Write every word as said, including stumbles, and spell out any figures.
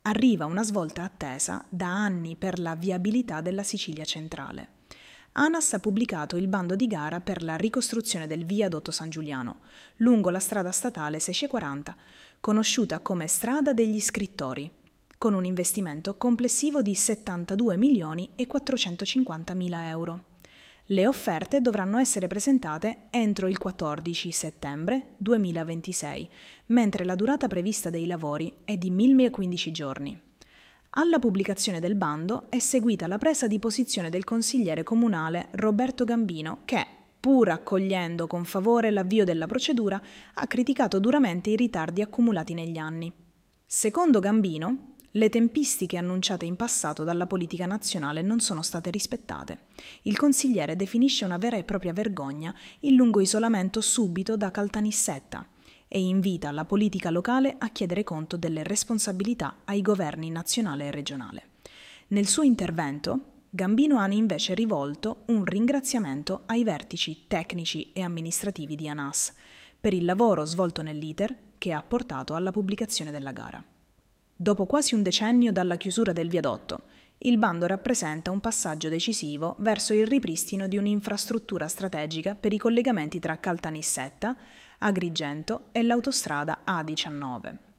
Arriva una svolta attesa da anni per la viabilità della Sicilia centrale. ANAS ha pubblicato il bando di gara per la ricostruzione del viadotto San Giuliano, lungo la strada statale seicentoquaranta, conosciuta come Strada degli Scrittori, con un investimento complessivo di settantadue milioni e quattrocentocinquantamila euro. Le offerte dovranno essere presentate entro il quattordici settembre duemilaventisei, mentre la durata prevista dei lavori è di millequindici giorni. Alla pubblicazione del bando è seguita la presa di posizione del consigliere comunale Roberto Gambino che, pur accogliendo con favore l'avvio della procedura, ha criticato duramente i ritardi accumulati negli anni. Secondo Gambino, le tempistiche annunciate in passato dalla politica nazionale non sono state rispettate. Il consigliere definisce una vera e propria vergogna il lungo isolamento subito da Caltanissetta e invita la politica locale a chiedere conto delle responsabilità ai governi nazionale e regionale. Nel suo intervento, Gambino ha invece rivolto un ringraziamento ai vertici tecnici e amministrativi di ANAS per il lavoro svolto nell'iter che ha portato alla pubblicazione della gara. Dopo quasi un decennio dalla chiusura del viadotto, il bando rappresenta un passaggio decisivo verso il ripristino di un'infrastruttura strategica per i collegamenti tra Caltanissetta, Agrigento e l'autostrada A diciannove.